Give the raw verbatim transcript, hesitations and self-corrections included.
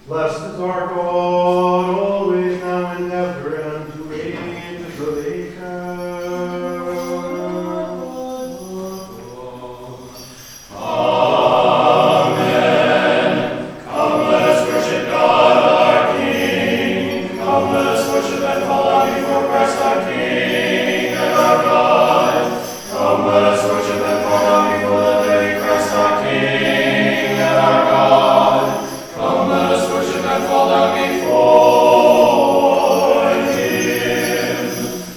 Blessed is our God, always, now, and ever, and to ages of ages. Amen. Come, let us worship God our King. Come, let us worship and fall down before Christ our King.